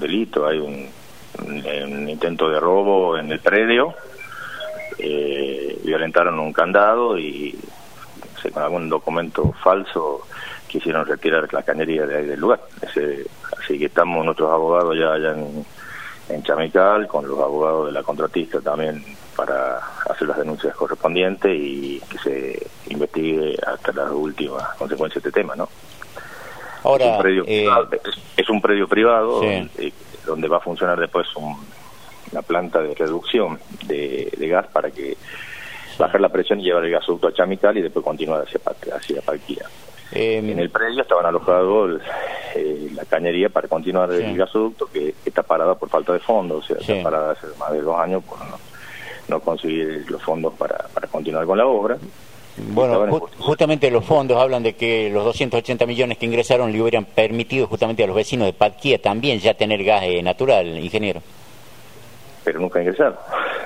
delito, hay un intento de robo en el predio, violentaron un candado y con algún documento falso quisieron retirar la cañería de ahí del lugar. Así que estamos nuestros abogados ya allá en Chamical, con los abogados de la contratista también, para hacer las denuncias correspondientes y que se investigue hasta las últimas consecuencias de este tema, ¿no? Ahora, es un predio privado, sí, donde va a funcionar después una planta de reducción de gas para que bajar la presión y llevar el gasoducto a Chamical y después continuar hacia Palquía. En el predio estaban alojados la cañería para continuar el gasoducto, que está parada por falta de fondos, o sea, está parada hace más de 2 años por no conseguir los fondos para continuar con la obra. Bueno, justamente los fondos hablan de que los 280 millones que ingresaron le hubieran permitido justamente a los vecinos de Palquía también ya tener gas natural, ingeniero. Pero nunca ingresaron.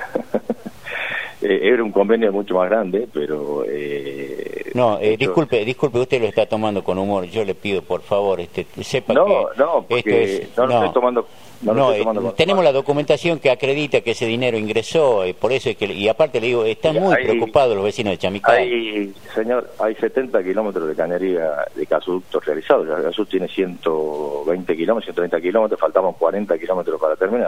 Era un convenio mucho más grande, pero... disculpe, usted lo está tomando con humor. Yo le pido, por favor, sepa que... porque no lo estoy tomando... tenemos la documentación que acredita que ese dinero ingresó, por eso es que... Y aparte le digo, están muy preocupados los vecinos de Chamical. Señor, hay 70 kilómetros de cañería de gasoductos realizados. El gasoducto tiene 120 kilómetros, 130 kilómetros, faltaban 40 kilómetros para terminar.